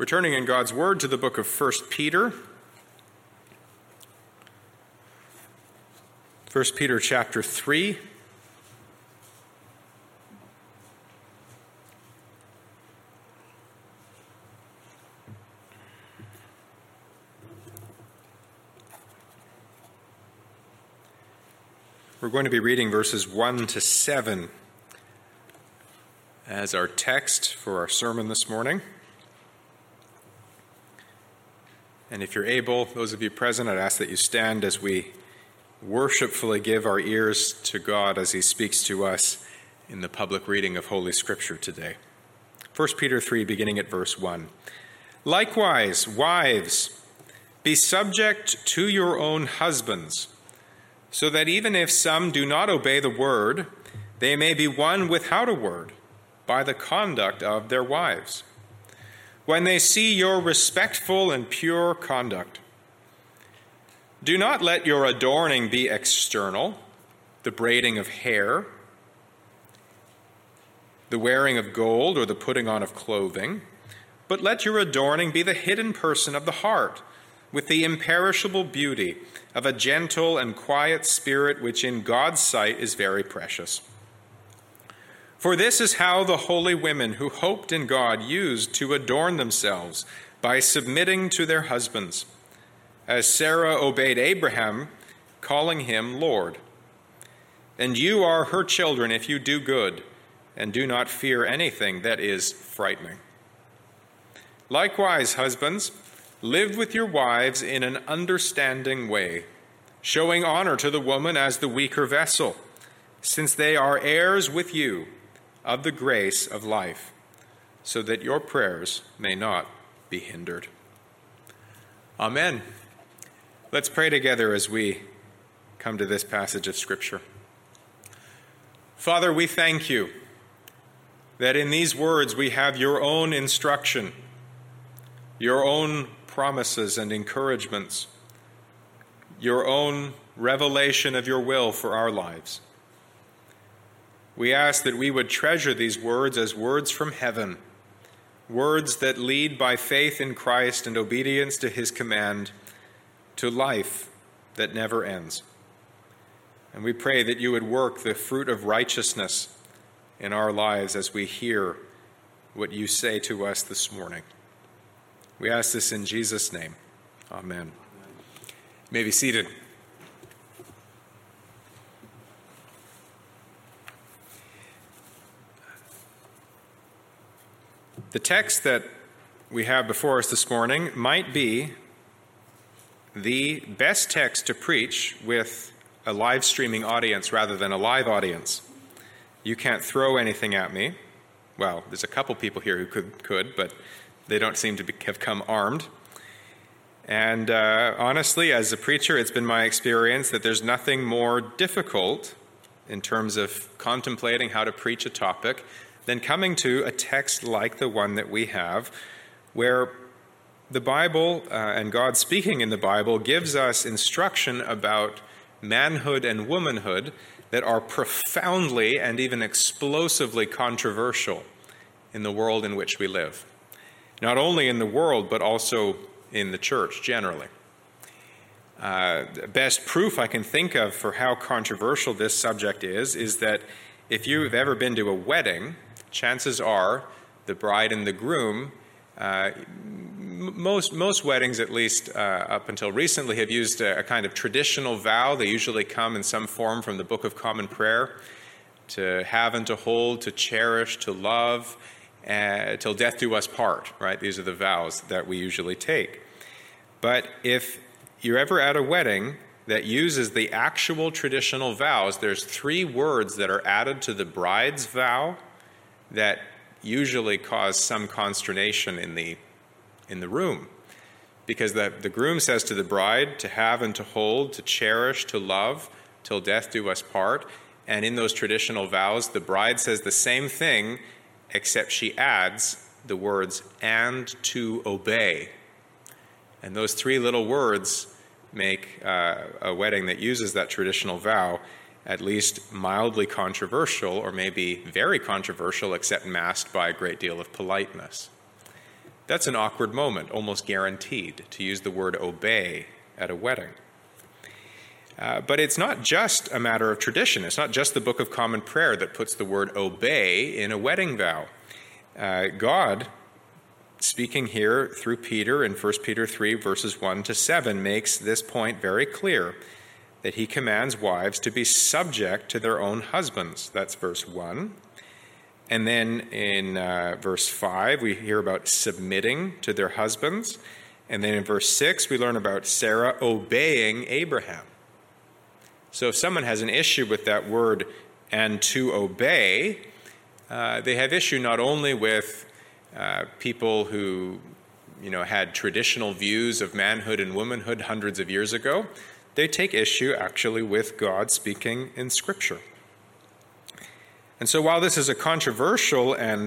We're turning in God's Word to the book of 1 Peter. 1 Peter chapter 3. We're going to be reading verses 1 to 7 as our text for our sermon this morning. And if you're able, those of you present, I'd ask that you stand as we worshipfully give our ears to God as he speaks to us in the public reading of Holy Scripture today. 1 Peter 3, beginning at verse 1. Likewise, wives, be subject to your own husbands, so that even if some do not obey the word, they may be won without a word by the conduct of their wives, when they see your respectful and pure conduct. Do not let your adorning be external, the braiding of hair, the wearing of gold, or the putting on of clothing, but let your adorning be the hidden person of the heart, with the imperishable beauty of a gentle and quiet spirit, which in God's sight is very precious. For this is how the holy women who hoped in God used to adorn themselves, by submitting to their husbands, as Sarah obeyed Abraham, calling him Lord. And you are her children if you do good, and do not fear anything that is frightening. Likewise, husbands, live with your wives in an understanding way, showing honor to the woman as the weaker vessel, since they are heirs with you of the grace of life, so that your prayers may not be hindered. Amen. Let's pray together as we come to this passage of Scripture. Father, we thank you that in these words we have your own instruction, your own promises and encouragements, your own revelation of your will for our lives. We ask that we would treasure these words as words from heaven, words that lead by faith in Christ and obedience to his command to life that never ends. And we pray that you would work the fruit of righteousness in our lives as we hear what you say to us this morning. We ask this in Jesus' name. Amen. You may be seated. The text that we have before us this morning might be the best text to preach with a live streaming audience rather than a live audience. You can't throw anything at me. Well, there's a couple people here who could, but they don't seem to have come armed. And honestly, as a preacher, it's been my experience that there's nothing more difficult in terms of contemplating how to preach a topic than coming to a text like the one that we have, where the Bible and God speaking in the Bible gives us instruction about manhood and womanhood that are profoundly and even explosively controversial in the world in which we live. Not only in the world, but also in the church generally. The best proof I can think of for how controversial this subject is that if you've ever been to a wedding, chances are the bride and the groom, most weddings, at least up until recently, have used a kind of traditional vow. They usually come in some form from the Book of Common Prayer: to have and to hold, to cherish, to love, till death do us part, right? These are the vows that we usually take. But if you're ever at a wedding that uses the actual traditional vows, there's 3 words that are added to the bride's vow that usually cause some consternation in the room. Because the groom says to the bride to have and to hold, to cherish, to love, till death do us part. And in those traditional vows, the bride says the same thing, except she adds the words, and to obey. And those 3 little words make a wedding that uses that traditional vow at least mildly controversial, or maybe very controversial, except masked by a great deal of politeness. that's an awkward moment, almost guaranteed, to use the word obey at a wedding. But it's not just a matter of tradition. It's not just the Book of Common Prayer that puts the word obey in a wedding vow. God, speaking here through Peter in 1 Peter 3, verses 1 to 7, makes this point very clear, that he commands wives to be subject to their own husbands. That's verse 1. And then in verse 5, we hear about submitting to their husbands. And then in verse 6, we learn about Sarah obeying Abraham. So if someone has an issue with that word, and to obey, they have issue not only with people who, had traditional views of manhood and womanhood hundreds of years ago. They take issue actually with God speaking in Scripture. And so while this is a controversial and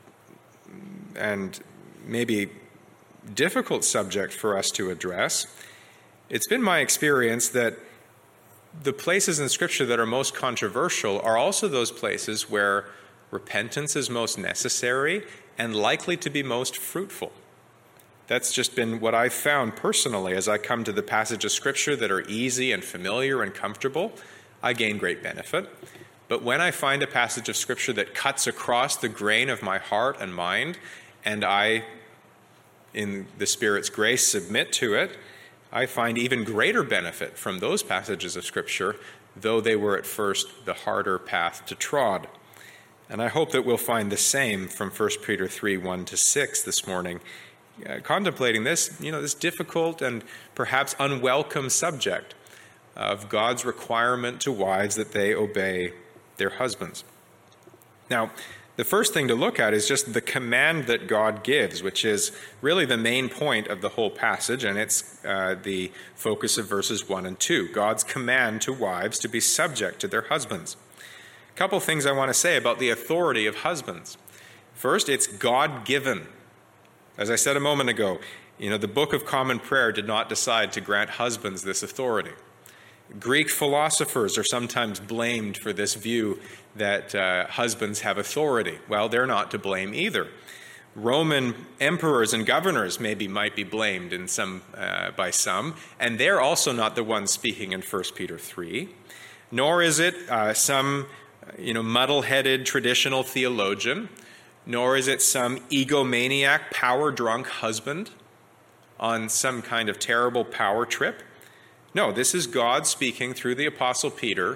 maybe difficult subject for us to address, it's been my experience that the places in Scripture that are most controversial are also those places where repentance is most necessary and likely to be most fruitful. That's just been what I've found personally as I come to the passages of Scripture that are easy and familiar and comfortable. I gain great benefit. But when I find a passage of Scripture that cuts across the grain of my heart and mind, and I, in the Spirit's grace, submit to it, I find even greater benefit from those passages of Scripture, though they were at first the harder path to trod. And I hope that we'll find the same from 1 Peter 3, 1 to 6 this morning, contemplating this, this difficult and perhaps unwelcome subject of God's requirement to wives that they obey their husbands. Now, the first thing to look at is just the command that God gives, which is really the main point of the whole passage, and it's the focus of verses 1 and 2. God's command to wives to be subject to their husbands. A couple things I want to say about the authority of husbands. First, it's God-given. As I said a moment ago, the Book of Common Prayer did not decide to grant husbands this authority. Greek philosophers are sometimes blamed for this view that husbands have authority. Well, they're not to blame either. Roman emperors and governors might be blamed by some, and they're also not the ones speaking in 1 Peter 3. Nor is it some muddle-headed traditional theologian, nor is it some egomaniac, power-drunk husband on some kind of terrible power trip. No, this is God speaking through the Apostle Peter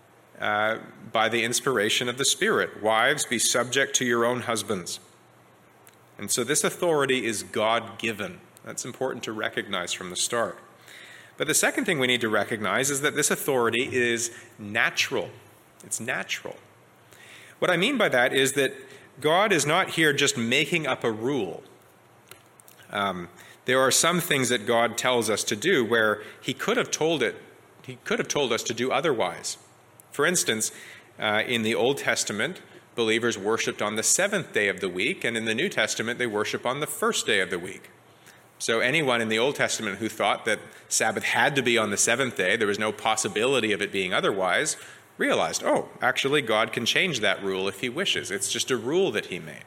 by the inspiration of the Spirit. Wives, be subject to your own husbands. And so this authority is God-given. That's important to recognize from the start. But the second thing we need to recognize is that this authority is natural. It's natural. What I mean by that is that God is not here just making up a rule. There are some things that God tells us to do where He could have told us to do otherwise. For instance, in the Old Testament, believers worshipped on the seventh day of the week, and in the New Testament, they worship on the first day of the week. So anyone in the Old Testament who thought that Sabbath had to be on the seventh day, there was no possibility of it being otherwise, realized, actually God can change that rule if He wishes. It's just a rule that He made.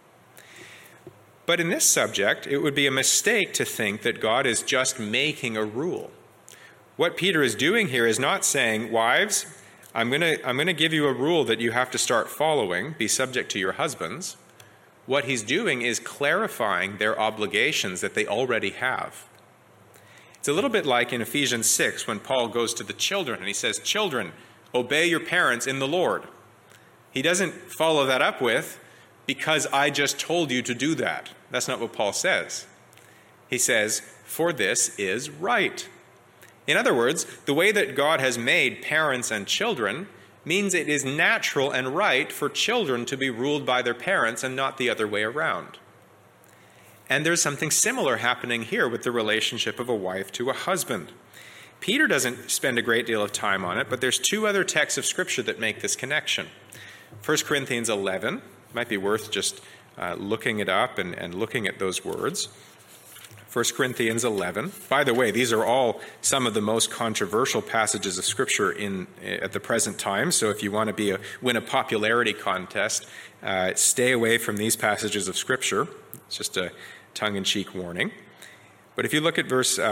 But in this subject, it would be a mistake to think that God is just making a rule. What Peter is doing here is not saying, wives, I'm going to give you a rule that you have to start following, be subject to your husbands. What he's doing is clarifying their obligations that they already have. It's a little bit like in Ephesians 6 when Paul goes to the children and he says, children, obey your parents in the Lord. He doesn't follow that up with, because I just told you to do that. That's not what Paul says. He says, for this is right. In other words, the way that God has made parents and children means it is natural and right for children to be ruled by their parents and not the other way around. And there's something similar happening here with the relationship of a wife to a husband. Peter doesn't spend a great deal of time on it, but there's two other texts of Scripture that make this connection. 1 Corinthians 11, might be worth just looking it up and looking at those words. 1 Corinthians 11. By the way, these are all some of the most controversial passages of Scripture at the present time. So if you want to win a popularity contest, stay away from these passages of Scripture. It's just tongue-in-cheek warning. But if you look at I was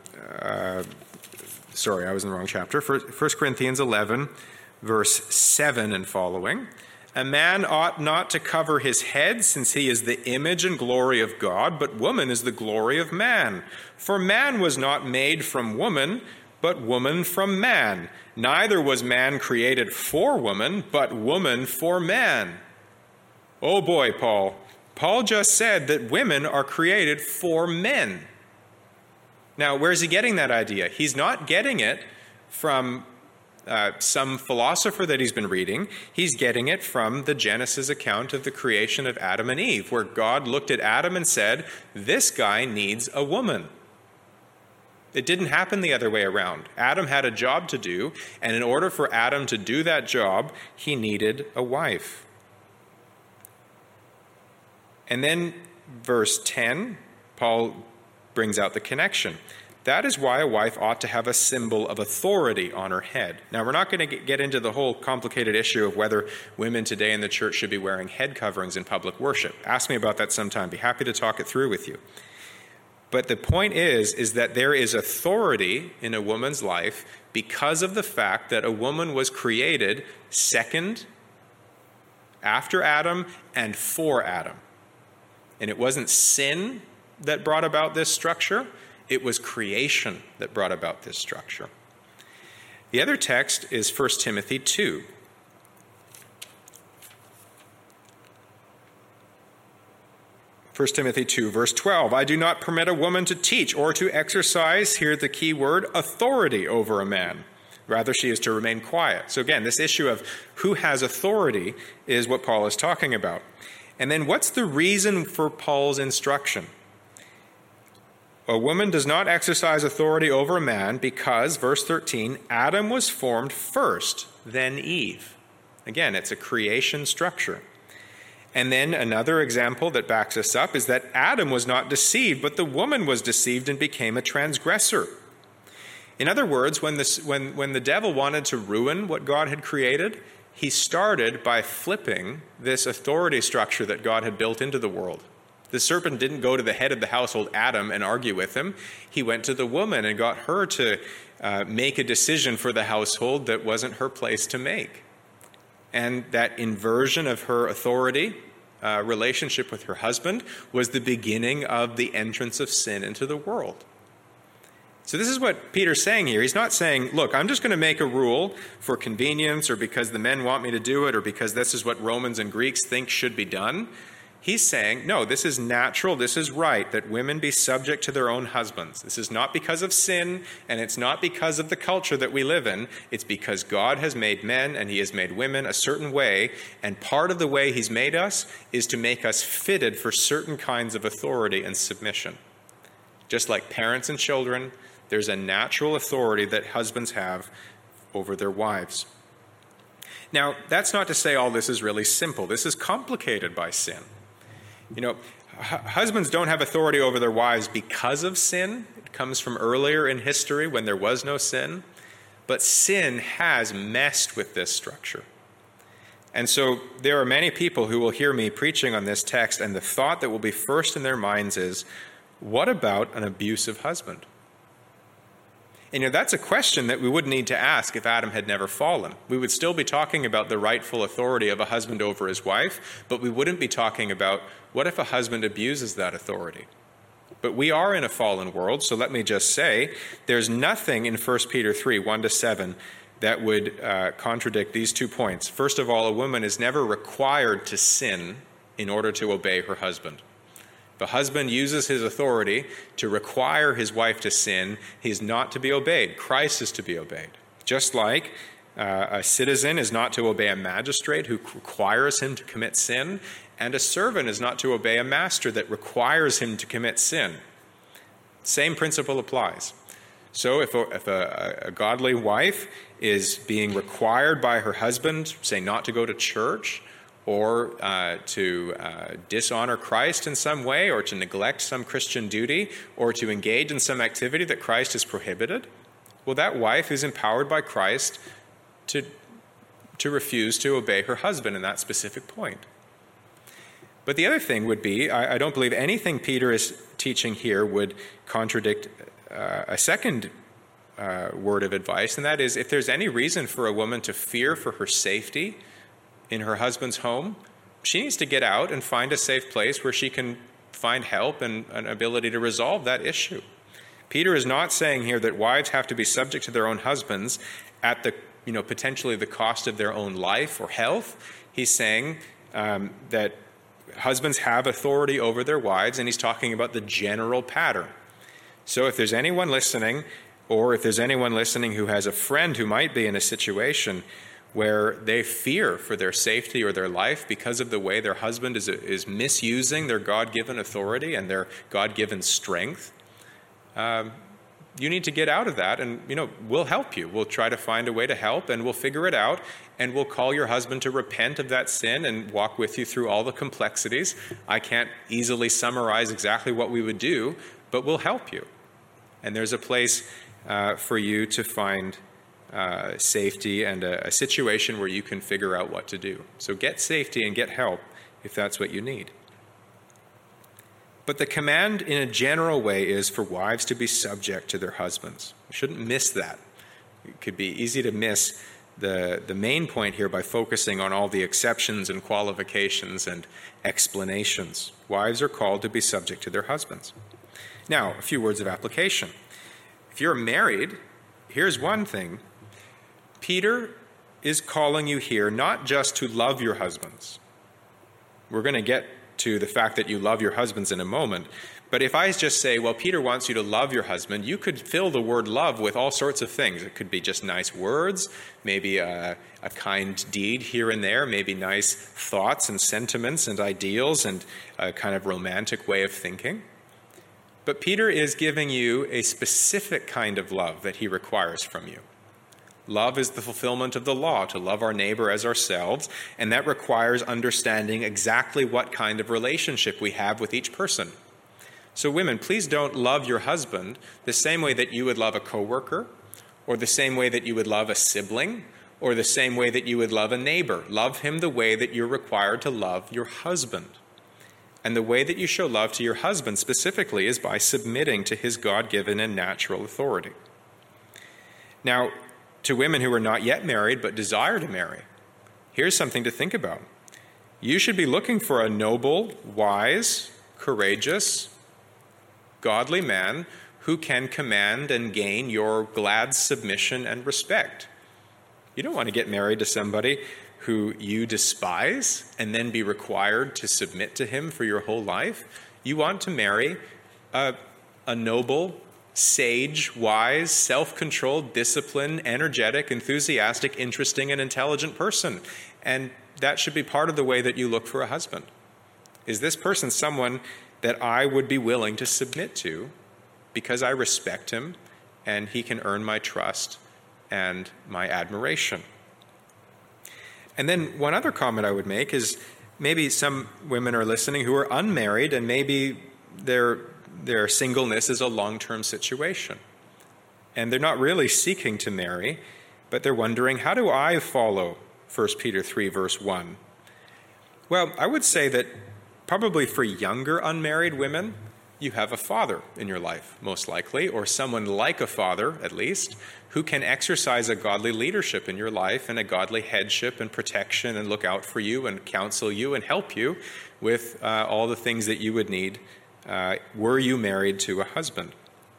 in the wrong chapter. 1 Corinthians 11, verse 7 and following. A man ought not to cover his head, since he is the image and glory of God, but woman is the glory of man. For man was not made from woman, but woman from man. Neither was man created for woman, but woman for man. Oh boy, Paul. Paul just said that women are created for men. Now, where's he getting that idea? He's not getting it from some philosopher that he's been reading. He's getting it from the Genesis account of the creation of Adam and Eve, where God looked at Adam and said, this guy needs a woman. It didn't happen the other way around. Adam had a job to do, and in order for Adam to do that job, he needed a wife. And then verse 10, Paul brings out the connection. That is why a wife ought to have a symbol of authority on her head. Now, we're not going to get into the whole complicated issue of whether women today in the church should be wearing head coverings in public worship. Ask me about that sometime. Be happy to talk it through with you. But the point is that there is authority in a woman's life because of the fact that a woman was created second, after Adam, and for Adam. And it wasn't sin that brought about this structure. It was creation that brought about this structure. The other text is 1 Timothy 2. 1 Timothy 2, verse 12. I do not permit a woman to teach or to exercise, here the key word, authority over a man. Rather, she is to remain quiet. So again, this issue of who has authority is what Paul is talking about. And then what's the reason for Paul's instruction? A woman does not exercise authority over a man because, verse 13, Adam was formed first, then Eve. Again, it's a creation structure. And then another example that backs us up is that Adam was not deceived, but the woman was deceived and became a transgressor. In other words, when the devil wanted to ruin what God had created, he started by flipping this authority structure that God had built into the world. The serpent didn't go to the head of the household, Adam, and argue with him. He went to the woman and got her to make a decision for the household that wasn't her place to make. And that inversion of her authority relationship with her husband was the beginning of the entrance of sin into the world. So this is what Peter's saying here. He's not saying, look, I'm just going to make a rule for convenience or because the men want me to do it or because this is what Romans and Greeks think should be done. He's saying, no, this is natural, this is right, that women be subject to their own husbands. This is not because of sin, and it's not because of the culture that we live in. It's because God has made men and he has made women a certain way, and part of the way he's made us is to make us fitted for certain kinds of authority and submission. Just like parents and children, there's a natural authority that husbands have over their wives. Now, that's not to say all this is really simple. This is complicated by sin. You know, husbands don't have authority over their wives because of sin. It comes from earlier in history when there was no sin. But sin has messed with this structure. And so there are many people who will hear me preaching on this text, and the thought that will be first in their minds is, what about an abusive husband? And that's a question that we would need to ask if Adam had never fallen. We would still be talking about the rightful authority of a husband over his wife, but we wouldn't be talking about what if a husband abuses that authority. But we are in a fallen world, so let me just say, there's nothing in 1 Peter 3, 1-7 that would contradict these 2 points. First of all, a woman is never required to sin in order to obey her husband. If a husband uses his authority to require his wife to sin, he is not to be obeyed. Christ is to be obeyed. Just like a citizen is not to obey a magistrate who requires him to commit sin, and a servant is not to obey a master that requires him to commit sin. Same principle applies. So if a godly wife is being required by her husband, say not to go to church, or to dishonor Christ in some way, or to neglect some Christian duty, or to engage in some activity that Christ has prohibited, well, that wife is empowered by Christ to refuse to obey her husband in that specific point. But the other thing would be, I don't believe anything Peter is teaching here would contradict a second word of advice, and that is, if there's any reason for a woman to fear for her safety in her husband's home, she needs to get out and find a safe place where she can find help and an ability to resolve that issue. Peter is not saying here that wives have to be subject to their own husbands at the, potentially the cost of their own life or health. He's saying that husbands have authority over their wives, and he's talking about the general pattern. So if there's anyone listening, or if there's anyone listening who has a friend who might be in a situation where they fear for their safety or their life because of the way their husband is misusing their God-given authority and their God-given strength, you need to get out of that, and we'll help you. We'll try to find a way to help, and we'll figure it out, and we'll call your husband to repent of that sin and walk with you through all the complexities. I can't easily summarize exactly what we would do, but we'll help you. And there's a place for you to find safety and a situation where you can figure out what to do. So get safety and get help if that's what you need. But the command in a general way is for wives to be subject to their husbands. You shouldn't miss that. It could be easy to miss the main point here by focusing on all the exceptions and qualifications and explanations. Wives are called to be subject to their husbands. Now, a few words of application. If you're married, here's one thing. Peter is calling you here not just to love your husbands. We're going to get to the fact that you love your husbands in a moment. But if I just say, well, Peter wants you to love your husband, you could fill the word love with all sorts of things. It could be just nice words, maybe a kind deed here and there, maybe nice thoughts and sentiments and ideals and a kind of romantic way of thinking. But Peter is giving you a specific kind of love that he requires from you. Love is the fulfillment of the law, to love our neighbor as ourselves, and that requires understanding exactly what kind of relationship we have with each person. So women, please don't love your husband the same way that you would love a coworker, or the same way that you would love a sibling, or the same way that you would love a neighbor. Love him the way that you're required to love your husband. And the way that you show love to your husband specifically is by submitting to his God-given and natural authority. Now, to women who are not yet married but desire to marry, here's something to think about. You should be looking for a noble, wise, courageous, godly man who can command and gain your glad submission and respect. You don't want to get married to somebody who you despise and then be required to submit to him for your whole life. You want to marry a noble, sage, wise, self-controlled, disciplined, energetic, enthusiastic, interesting, and intelligent person. And that should be part of the way that you look for a husband. Is this person someone that I would be willing to submit to because I respect him and he can earn my trust and my admiration? And then one other comment I would make is maybe some women are listening who are unmarried, and maybe their singleness is a long-term situation. And they're not really seeking to marry, but they're wondering, how do I follow 1 Peter 3, verse 1? Well, I would say that probably for younger unmarried women, you have a father in your life, most likely, or someone like a father, at least, who can exercise a godly leadership in your life and a godly headship and protection and look out for you and counsel you and help you with all the things that you would need were you married to a husband.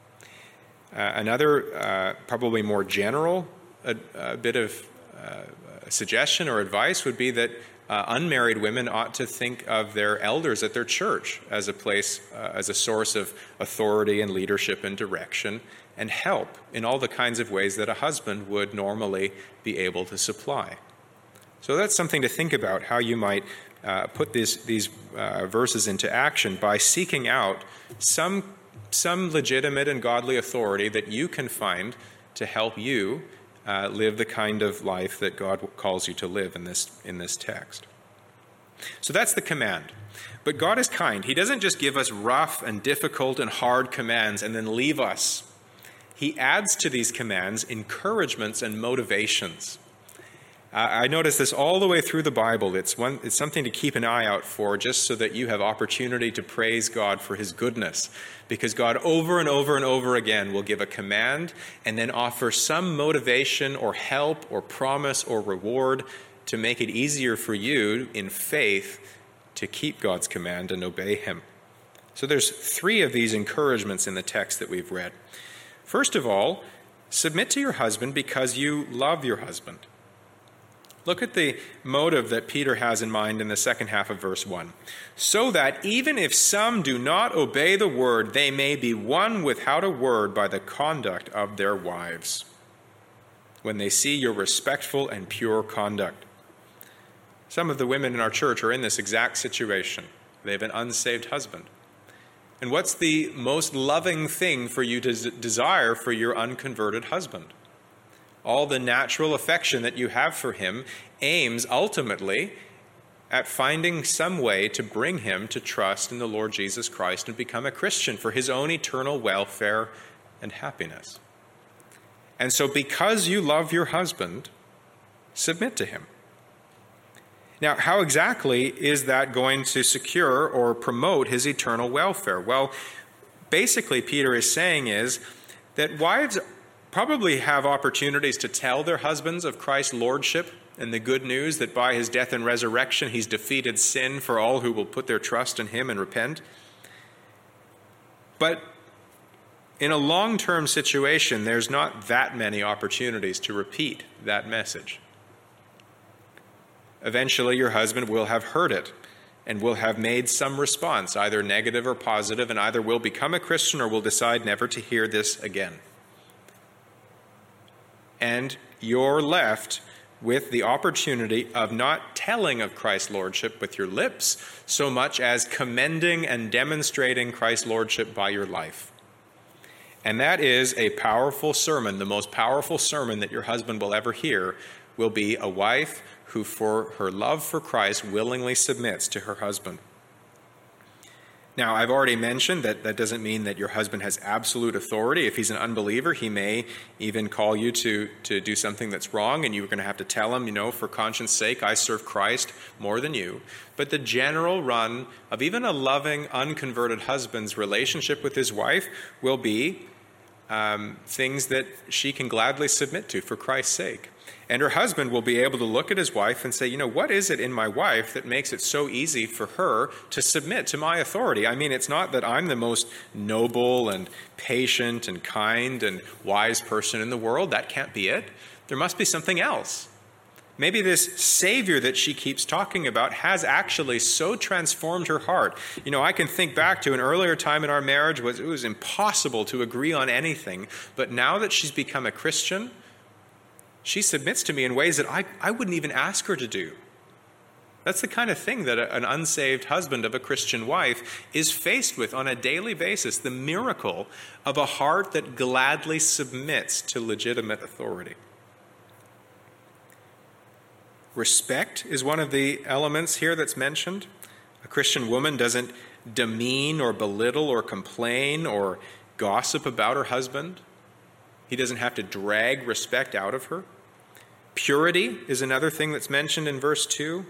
Another, probably more general bit of suggestion or advice would be that unmarried women ought to think of their elders at their church as a place, as a source of authority and leadership and direction and help in all the kinds of ways that a husband would normally be able to supply. So that's something to think about, how you might put these verses into action by seeking out some legitimate and godly authority that you can find to help you live the kind of life that God calls you to live in this text. So that's the command. But God is kind. He doesn't just give us rough and difficult and hard commands and then leave us. He adds to these commands encouragements and motivations. I notice this all the way through the Bible. It's something to keep an eye out for, just so that you have opportunity to praise God for his goodness. Because God over and over and over again will give a command and then offer some motivation or help or promise or reward to make it easier for you in faith to keep God's command and obey him. So there's 3 of these encouragements in the text that we've read. First of all, submit to your husband because you love your husband. Look at the motive that Peter has in mind in the second half of verse 1. So that even if some do not obey the word, they may be won without a word by the conduct of their wives, when they see your respectful and pure conduct. Some of the women in our church are in this exact situation. They have an unsaved husband. And what's the most loving thing for you to desire for your unconverted husband? All the natural affection that you have for him aims ultimately at finding some way to bring him to trust in the Lord Jesus Christ and become a Christian for his own eternal welfare and happiness. And so because you love your husband, submit to him. Now, how exactly is that going to secure or promote his eternal welfare? Well, basically, Peter is saying is that wives probably have opportunities to tell their husbands of Christ's lordship and the good news that by his death and resurrection he's defeated sin for all who will put their trust in him and repent. But in a long-term situation, there's not that many opportunities to repeat that message. Eventually, your husband will have heard it and will have made some response, either negative or positive, and either will become a Christian or will decide never to hear this again. And you're left with the opportunity of not telling of Christ's lordship with your lips so much as commending and demonstrating Christ's lordship by your life. And that is a powerful sermon. The most powerful sermon that your husband will ever hear will be a wife who, for her love for Christ, willingly submits to her husband. Now, I've already mentioned that that doesn't mean that your husband has absolute authority. If he's an unbeliever, he may even call you to do something that's wrong, and you're going to have to tell him, for conscience sake, I serve Christ more than you. But the general run of even a loving, unconverted husband's relationship with his wife will be things that she can gladly submit to for Christ's sake. And her husband will be able to look at his wife and say, what is it in my wife that makes it so easy for her to submit to my authority? I mean, it's not that I'm the most noble and patient and kind and wise person in the world. That can't be it. There must be something else. Maybe this Savior that she keeps talking about has actually so transformed her heart. I can think back to an earlier time in our marriage it was impossible to agree on anything. But now that she's become a Christian, she submits to me in ways that I wouldn't even ask her to do. That's the kind of thing that an unsaved husband of a Christian wife is faced with on a daily basis, the miracle of a heart that gladly submits to legitimate authority. Respect is one of the elements here that's mentioned. A Christian woman doesn't demean or belittle or complain or gossip about her husband. He doesn't have to drag respect out of her. Purity is another thing that's mentioned in verse 2.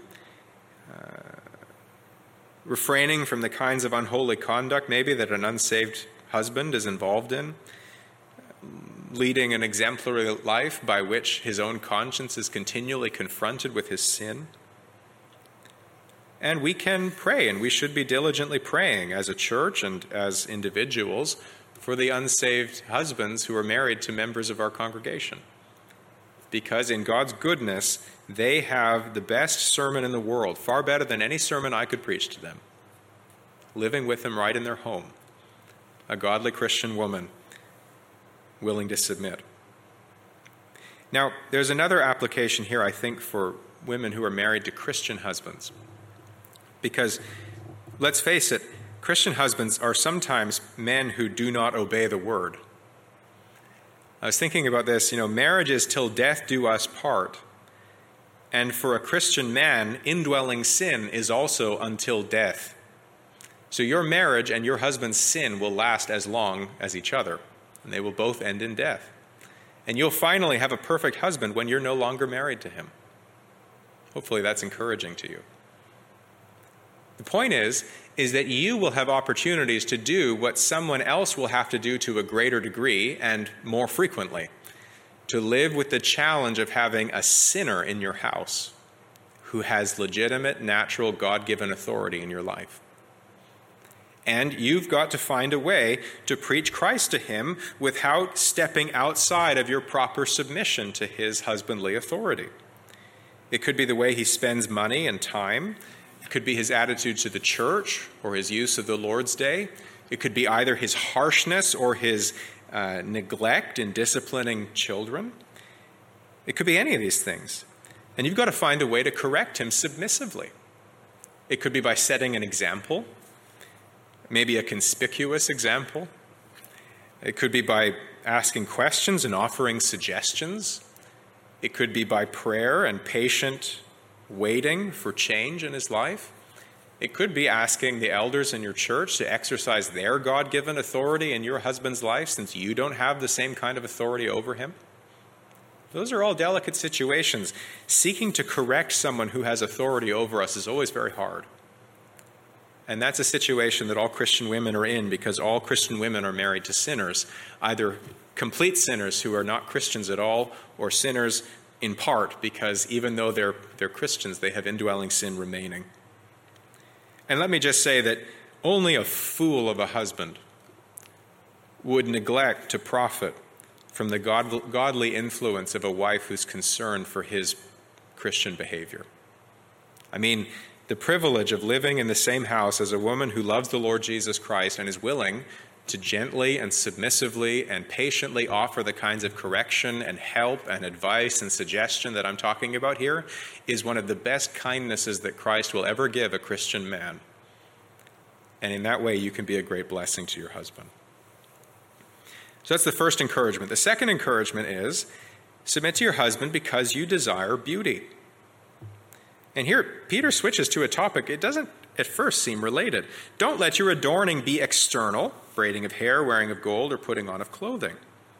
Refraining from the kinds of unholy conduct maybe that an unsaved husband is involved in. Leading an exemplary life by which his own conscience is continually confronted with his sin. And we can pray, and we should be diligently praying as a church and as individuals for the unsaved husbands who are married to members of our congregation. Because in God's goodness, they have the best sermon in the world, far better than any sermon I could preach to them. Living with them right in their home. A godly Christian woman willing to submit. Now, there's another application here, I think, for women who are married to Christian husbands. Because, let's face it, Christian husbands are sometimes men who do not obey the word. I was thinking about this, marriage is till death do us part. And for a Christian man, indwelling sin is also until death. So your marriage and your husband's sin will last as long as each other, and they will both end in death. And you'll finally have a perfect husband when you're no longer married to him. Hopefully that's encouraging to you. The point is that you will have opportunities to do what someone else will have to do to a greater degree and more frequently, to live with the challenge of having a sinner in your house who has legitimate, natural, God-given authority in your life. And you've got to find a way to preach Christ to him without stepping outside of your proper submission to his husbandly authority. It could be the way he spends money and time. It could be his attitude to the church or his use of the Lord's Day. It could be either his harshness or his neglect in disciplining children. It could be any of these things. And you've got to find a way to correct him submissively. It could be by setting an example, maybe a conspicuous example. It could be by asking questions and offering suggestions. It could be by prayer and patient waiting for change in his life. It could be asking the elders in your church to exercise their God-given authority in your husband's life since you don't have the same kind of authority over him. Those are all delicate situations. Seeking to correct someone who has authority over us is always very hard. And that's a situation that all Christian women are in because all Christian women are married to sinners, either complete sinners who are not Christians at all or sinners in part because even though they're Christians, they have indwelling sin remaining. And let me just say that only a fool of a husband would neglect to profit from the godly influence of a wife who's concerned for his Christian behavior. I mean, the privilege of living in the same house as a woman who loves the Lord Jesus Christ and is willing to gently and submissively and patiently offer the kinds of correction and help and advice and suggestion that I'm talking about here is one of the best kindnesses that Christ will ever give a Christian man. And in that way, you can be a great blessing to your husband. So that's the first encouragement. The second encouragement is submit to your husband because you desire beauty. And here, Peter switches to a topic. It doesn't at first seem related. Don't let your adorning be external, braiding of hair, wearing of gold, or putting on of clothing.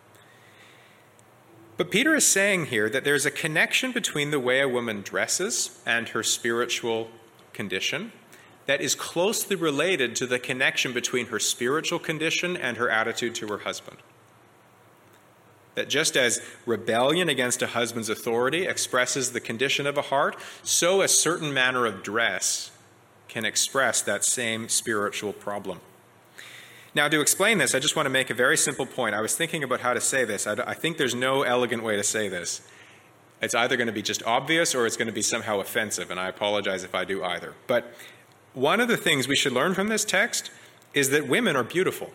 But Peter is saying here that there's a connection between the way a woman dresses and her spiritual condition that is closely related to the connection between her spiritual condition and her attitude to her husband. That just as rebellion against a husband's authority expresses the condition of a heart, so a certain manner of dress can express that same spiritual problem. Now, to explain this, I just want to make a very simple point. I was thinking about how to say this. I think there's no elegant way to say this. It's either going to be just obvious or it's going to be somehow offensive, and I apologize if I do either. But one of the things we should learn from this text is that women are beautiful.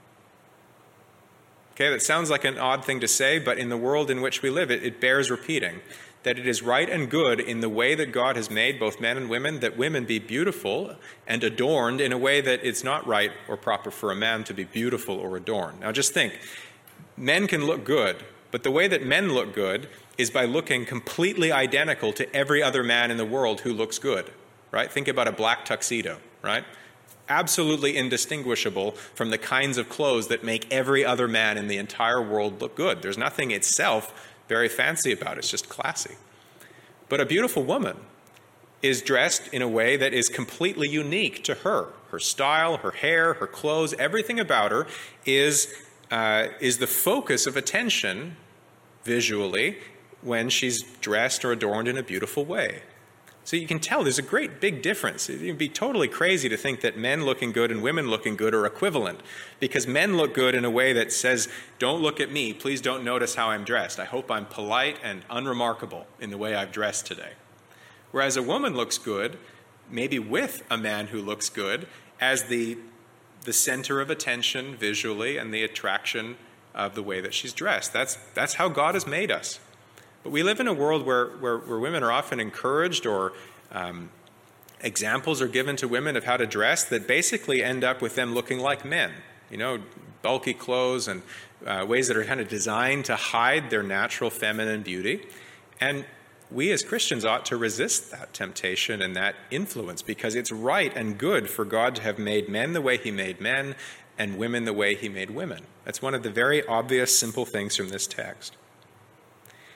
Okay, that sounds like an odd thing to say, but in the world in which we live, it bears repeating. That it is right and good in the way that God has made both men and women, that women be beautiful and adorned in a way that it's not right or proper for a man to be beautiful or adorned. Now just think, men can look good, but the way that men look good is by looking completely identical to every other man in the world who looks good, right? Think about a black tuxedo, right? Absolutely indistinguishable from the kinds of clothes that make every other man in the entire world look good. There's nothing itself very fancy about it. It's just classy. But a beautiful woman is dressed in a way that is completely unique to her. Her style, her hair, her clothes, everything about her is the focus of attention visually when she's dressed or adorned in a beautiful way. So you can tell there's a great big difference. It would be totally crazy to think that men looking good and women looking good are equivalent, because men look good in a way that says, don't look at me, please don't notice how I'm dressed. I hope I'm polite and unremarkable in the way I've dressed today. Whereas a woman looks good, maybe with a man who looks good, as the center of attention visually and the attraction of the way that she's dressed. That's how God has made us. But we live in a world where women are often encouraged or examples are given to women of how to dress that basically end up with them looking like men. You know, bulky clothes and ways that are kind of designed to hide their natural feminine beauty. And we as Christians ought to resist that temptation and that influence because it's right and good for God to have made men the way he made men and women the way he made women. That's one of the very obvious, simple things from this text.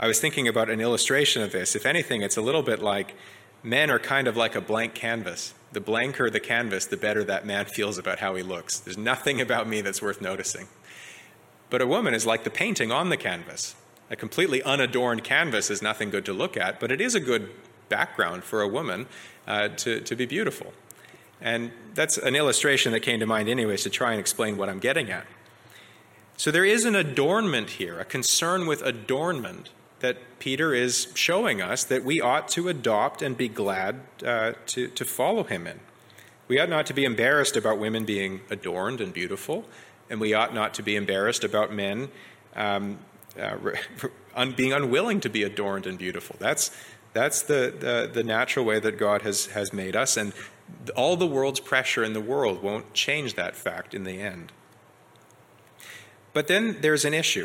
I was thinking about an illustration of this. If anything, it's a little bit like men are kind of like a blank canvas. The blanker the canvas, the better that man feels about how he looks. There's nothing about me that's worth noticing. But a woman is like the painting on the canvas. A completely unadorned canvas is nothing good to look at, but it is a good background for a woman to be beautiful. And that's an illustration that came to mind anyways to try and explain what I'm getting at. So there is an adornment here, a concern with adornment that Peter is showing us that we ought to adopt and be glad to follow him in. We ought not to be embarrassed about women being adorned and beautiful, and we ought not to be embarrassed about men being unwilling to be adorned and beautiful. That's the natural way that God has made us, and all the world's pressure in the world won't change that fact in the end. But then there's an issue,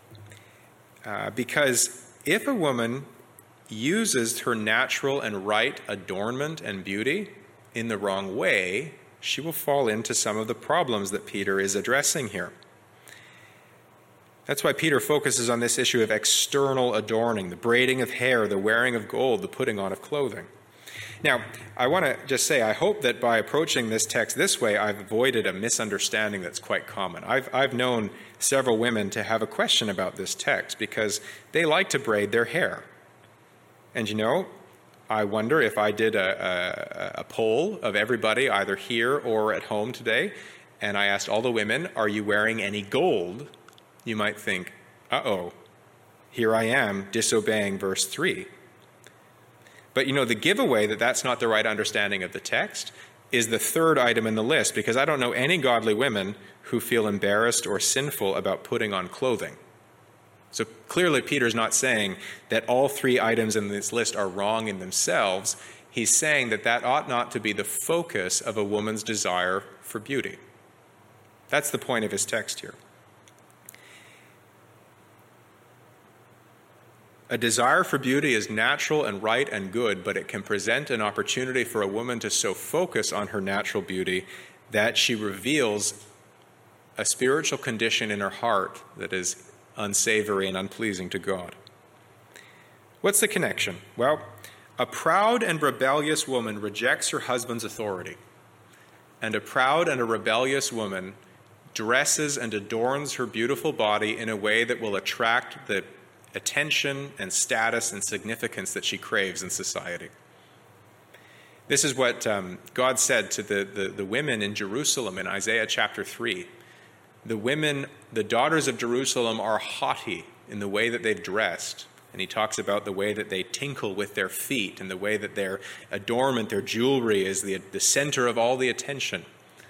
because if a woman uses her natural and right adornment and beauty in the wrong way, she will fall into some of the problems that Peter is addressing here. That's why Peter focuses on this issue of external adorning, the braiding of hair, the wearing of gold, the putting on of clothing. Now, I want to just say, I hope that by approaching this text this way, I've avoided a misunderstanding that's quite common. I've known several women to have a question about this text because they like to braid their hair. And you know, I wonder if I did a poll of everybody, either here or at home today, and I asked all the women, are you wearing any gold? You might think, uh-oh, here I am disobeying verse 3. But you know, the giveaway that that's not the right understanding of the text is the third item in the list, because I don't know any godly women who feel embarrassed or sinful about putting on clothing. So clearly Peter's not saying that all three items in this list are wrong in themselves. He's saying that that ought not to be the focus of a woman's desire for beauty. That's the point of his text here. A desire for beauty is natural and right and good, but it can present an opportunity for a woman to so focus on her natural beauty that she reveals a spiritual condition in her heart that is unsavory and unpleasing to God. What's the connection? Well, a proud and rebellious woman rejects her husband's authority, and a proud and a rebellious woman dresses and adorns her beautiful body in a way that will attract the attention and status and significance that she craves in society. This is what God said to the women in Jerusalem in Isaiah chapter 3. The women, the daughters of Jerusalem, are haughty in the way that they've dressed. And he talks about the way that they tinkle with their feet and the way that their adornment, their jewelry is the center of all the attention.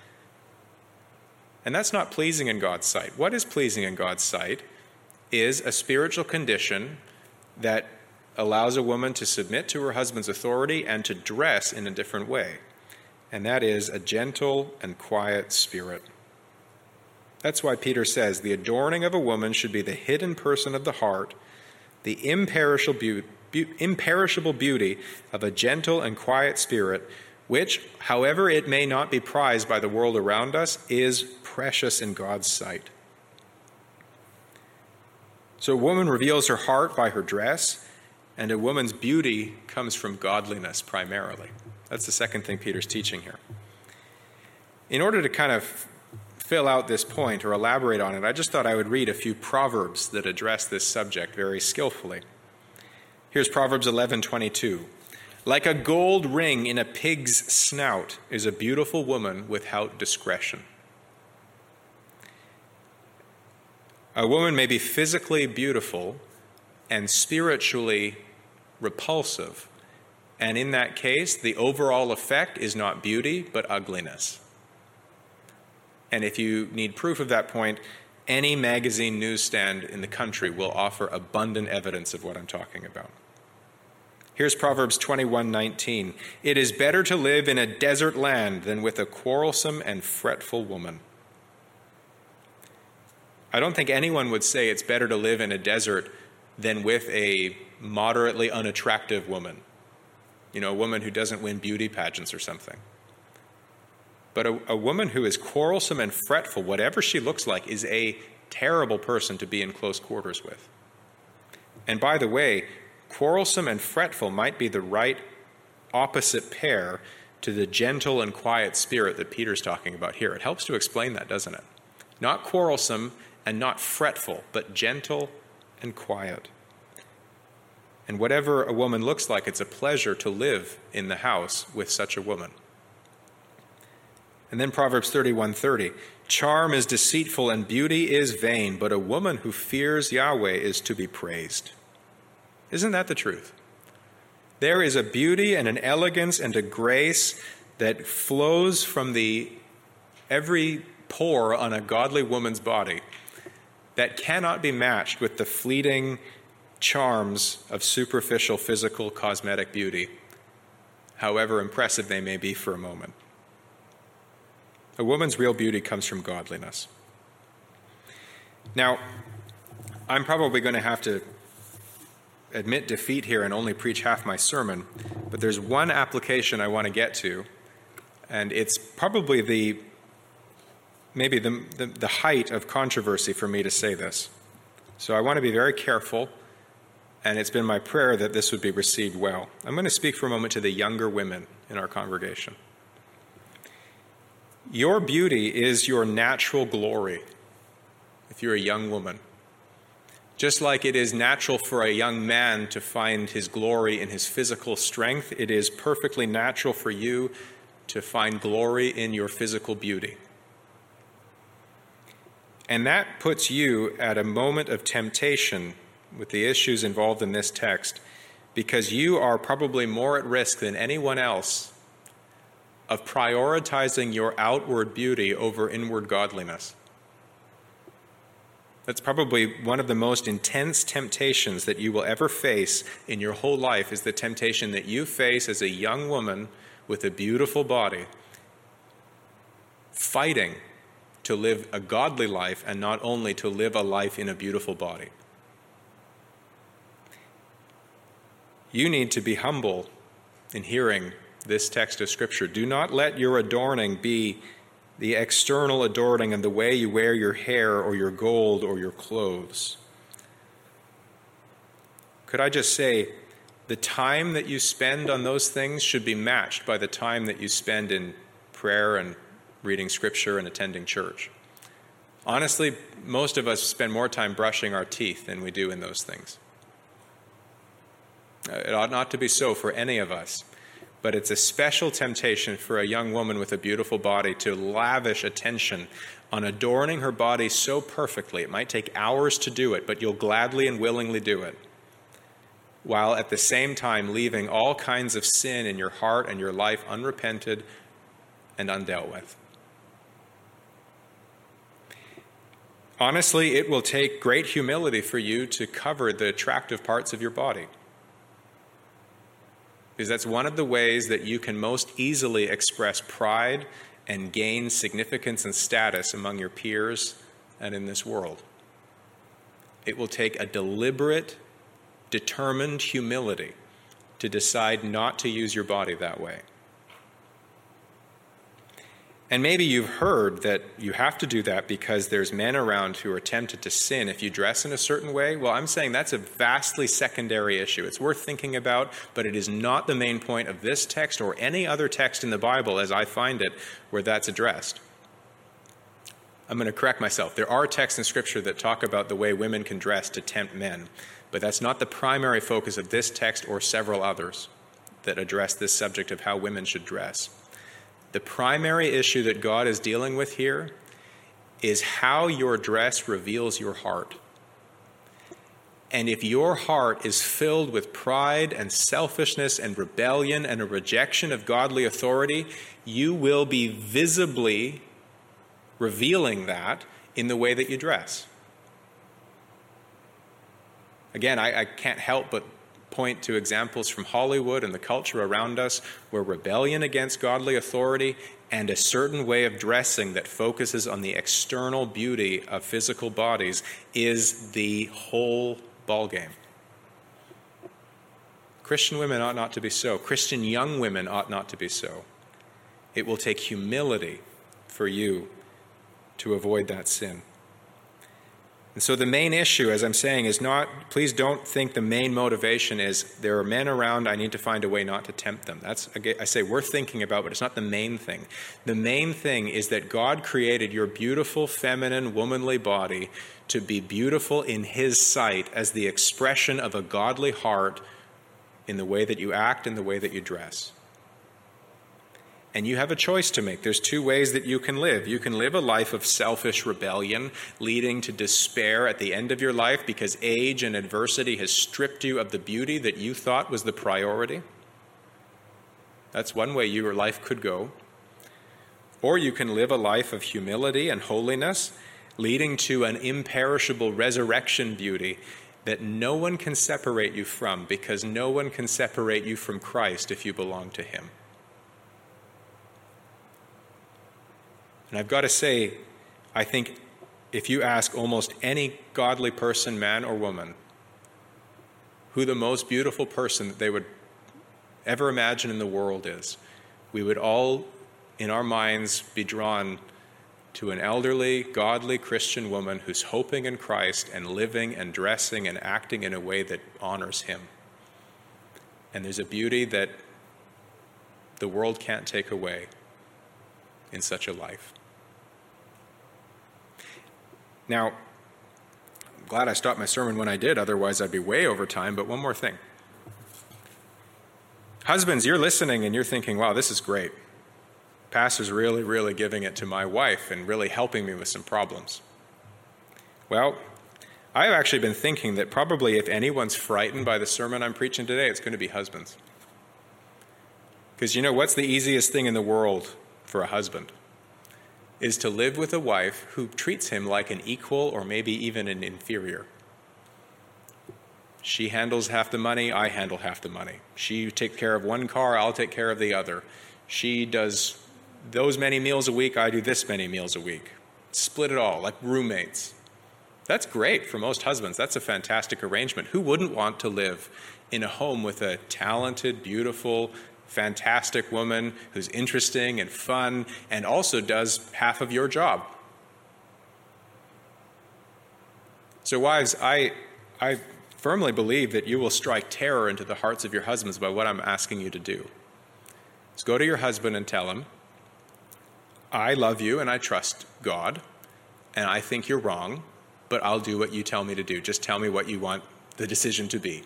And that's not pleasing in God's sight. What is pleasing in God's sight is a spiritual condition that allows a woman to submit to her husband's authority and to dress in a different way. And that is a gentle and quiet spirit. That's why Peter says the adorning of a woman should be the hidden person of the heart, the imperishable beauty of a gentle and quiet spirit, which, however it may not be prized by the world around us, is precious in God's sight. So a woman reveals her heart by her dress, and a woman's beauty comes from godliness primarily. That's the second thing Peter's teaching here. In order to kind of fill out this point or elaborate on it, I just thought I would read a few proverbs that address this subject very skillfully. Here's Proverbs 11:22. Like a gold ring in a pig's snout is a beautiful woman without discretion. A woman may be physically beautiful and spiritually repulsive, and in that case, the overall effect is not beauty, but ugliness. And if you need proof of that point, any magazine newsstand in the country will offer abundant evidence of what I'm talking about. Here's Proverbs 21:19. It is better to live in a desert land than with a quarrelsome and fretful woman. I don't think anyone would say it's better to live in a desert than with a moderately unattractive woman. You know, a woman who doesn't win beauty pageants or something. But a woman who is quarrelsome and fretful, whatever she looks like, is a terrible person to be in close quarters with. And by the way, quarrelsome and fretful might be the right opposite pair to the gentle and quiet spirit that Peter's talking about here. It helps to explain that, doesn't it? Not quarrelsome and not fretful, but gentle and quiet. And whatever a woman looks like, it's a pleasure to live in the house with such a woman. And then Proverbs 31:30, charm is deceitful and beauty is vain, but a woman who fears Yahweh is to be praised. Isn't that the truth? There is a beauty and an elegance and a grace that flows from every pore on a godly woman's body that cannot be matched with the fleeting charms of superficial physical cosmetic beauty, however impressive they may be for a moment. A woman's real beauty comes from godliness. Now, I'm probably going to have to admit defeat here and only preach half my sermon, but there's one application I want to get to, and it's probably maybe the height of controversy for me to say this. So I want to be very careful, and it's been my prayer that this would be received well. I'm going to speak for a moment to the younger women in our congregation. Your beauty is your natural glory if you're a young woman. Just like it is natural for a young man to find his glory in his physical strength, it is perfectly natural for you to find glory in your physical beauty. And that puts you at a moment of temptation with the issues involved in this text, because you are probably more at risk than anyone else of prioritizing your outward beauty over inward godliness. That's probably one of the most intense temptations that you will ever face in your whole life, is the temptation that you face as a young woman with a beautiful body, fighting to live a godly life and not only to live a life in a beautiful body. You need to be humble in hearing this text of Scripture. Do not let your adorning be the external adorning and the way you wear your hair or your gold or your clothes. Could I just say, the time that you spend on those things should be matched by the time that you spend in prayer and reading Scripture and attending church. Honestly, most of us spend more time brushing our teeth than we do in those things. It ought not to be so for any of us. But it's a special temptation for a young woman with a beautiful body to lavish attention on adorning her body so perfectly. It might take hours to do it, but you'll gladly and willingly do it, while at the same time leaving all kinds of sin in your heart and your life unrepented and undealt with. Honestly, it will take great humility for you to cover the attractive parts of your body, because that's one of the ways that you can most easily express pride and gain significance and status among your peers and in this world. It will take a deliberate, determined humility to decide not to use your body that way. And maybe you've heard that you have to do that because there's men around who are tempted to sin if you dress in a certain way. Well, I'm saying that's a vastly secondary issue. It's worth thinking about, but it is not the main point of this text or any other text in the Bible, as I find it, where that's addressed. I'm going to correct myself. There are texts in Scripture that talk about the way women can dress to tempt men, but that's not the primary focus of this text or several others that address this subject of how women should dress. The primary issue that God is dealing with here is how your dress reveals your heart. And if your heart is filled with pride and selfishness and rebellion and a rejection of godly authority, you will be visibly revealing that in the way that you dress. Again, I can't help but point to examples from Hollywood and the culture around us where rebellion against godly authority and a certain way of dressing that focuses on the external beauty of physical bodies is the whole ballgame. Christian women ought not to be so. Christian young women ought not to be so. It will take humility for you to avoid that sin. And so the main issue, as I'm saying, is not, please don't think the main motivation is there are men around, I need to find a way not to tempt them. That's, I say, worth thinking about, but it's not the main thing. The main thing is that God created your beautiful, feminine, womanly body to be beautiful in his sight as the expression of a godly heart in the way that you act and the way that you dress. And you have a choice to make. There's two ways that you can live. You can live a life of selfish rebellion, leading to despair at the end of your life because age and adversity has stripped you of the beauty that you thought was the priority. That's one way your life could go. Or you can live a life of humility and holiness, leading to an imperishable resurrection beauty that no one can separate you from, because no one can separate you from Christ if you belong to him. And I've got to say, I think if you ask almost any godly person, man or woman, who the most beautiful person that they would ever imagine in the world is, we would all, in our minds, be drawn to an elderly, godly Christian woman who's hoping in Christ and living and dressing and acting in a way that honors him. And there's a beauty that the world can't take away in such a life. Now, I'm glad I stopped my sermon when I did, otherwise I'd be way over time, but one more thing. Husbands, you're listening and you're thinking, wow, this is great. Pastor's really, really giving it to my wife and really helping me with some problems. Well, I've actually been thinking that probably if anyone's frightened by the sermon I'm preaching today, it's going to be husbands. Because you know what's the easiest thing in the world for a husband? Is to live with a wife who treats him like an equal or maybe even an inferior. She handles half the money, I handle half the money. She takes care of one car, I'll take care of the other. She does those many meals a week, I do this many meals a week. Split it all, like roommates. That's great for most husbands. That's a fantastic arrangement. Who wouldn't want to live in a home with a talented, beautiful, fantastic woman who's interesting and fun and also does half of your job? So wives, I firmly believe that you will strike terror into the hearts of your husbands by what I'm asking you to do. So go to your husband and tell him, I love you and I trust God, and I think you're wrong, but I'll do what you tell me to do. Just tell me what you want the decision to be.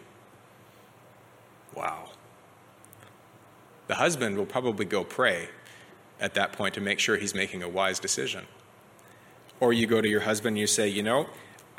Wow. The husband will probably go pray at that point to make sure he's making a wise decision. Or you go to your husband and you say, you know,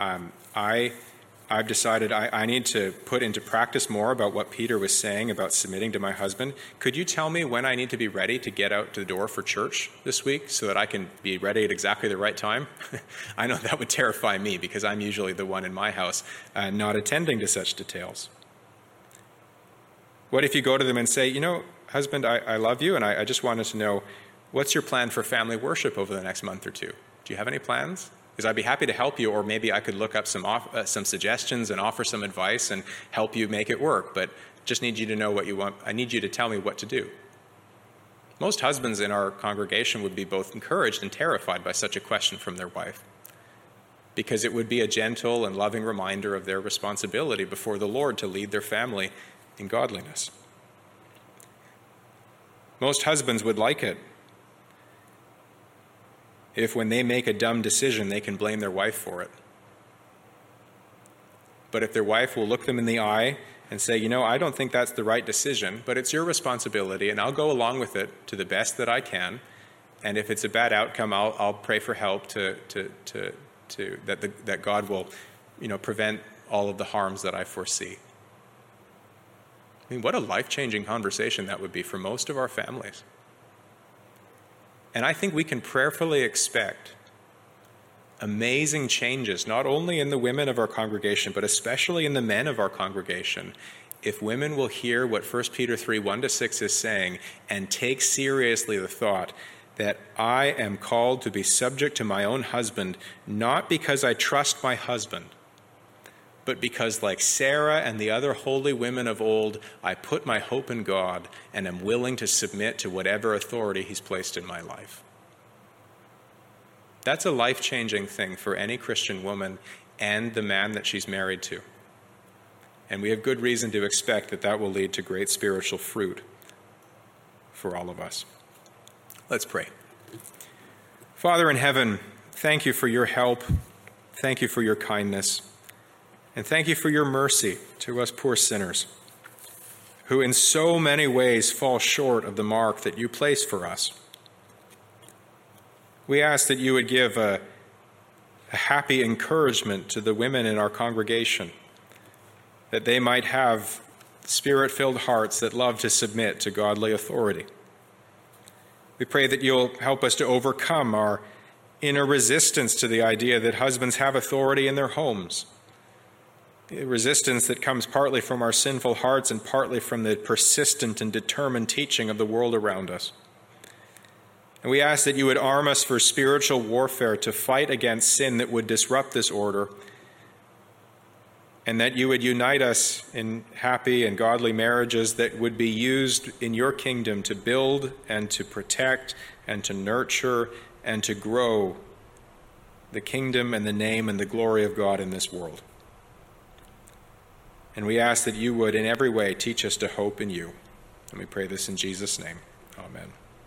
I've decided I need to put into practice more about what Peter was saying about submitting to my husband. Could you tell me when I need to be ready to get out to the door for church this week so that I can be ready at exactly the right time? I know that would terrify me because I'm usually the one in my house not attending to such details. What if you go to them and say, you know, husband, I love you and I just wanted to know, what's your plan for family worship over the next month or two? Do you have any plans? Because I'd be happy to help you, or maybe I could look up some suggestions and offer some advice and help you make it work, but just need you to know what you want. I need you to tell me what to do. Most husbands in our congregation would be both encouraged and terrified by such a question from their wife, because it would be a gentle and loving reminder of their responsibility before the Lord to lead their family in godliness. Most husbands would like it if when they make a dumb decision, they can blame their wife for it. But if their wife will look them in the eye and say, you know, I don't think that's the right decision, but it's your responsibility, and I'll go along with it to the best that I can, and if it's a bad outcome, I'll pray for help that God will, you know, prevent all of the harms that I foresee. I mean, what a life-changing conversation that would be for most of our families. And I think we can prayerfully expect amazing changes, not only in the women of our congregation, but especially in the men of our congregation, if women will hear what 1 Peter 3, 1-6 is saying and take seriously the thought that I am called to be subject to my own husband, not because I trust my husband, but because, like Sarah and the other holy women of old, I put my hope in God and am willing to submit to whatever authority he's placed in my life. That's a life-changing thing for any Christian woman and the man that she's married to. And we have good reason to expect that that will lead to great spiritual fruit for all of us. Let's pray. Father in heaven, thank you for your help. Thank you for your kindness. And thank you for your mercy to us poor sinners, who in so many ways fall short of the mark that you place for us. We ask that you would give a happy encouragement to the women in our congregation, that they might have spirit-filled hearts that love to submit to godly authority. We pray that you'll help us to overcome our inner resistance to the idea that husbands have authority in their homes, a resistance that comes partly from our sinful hearts and partly from the persistent and determined teaching of the world around us. And we ask that you would arm us for spiritual warfare to fight against sin that would disrupt this order, and that you would unite us in happy and godly marriages that would be used in your kingdom to build and to protect and to nurture and to grow the kingdom and the name and the glory of God in this world. And we ask that you would in every way teach us to hope in you. And we pray this in Jesus' name. Amen.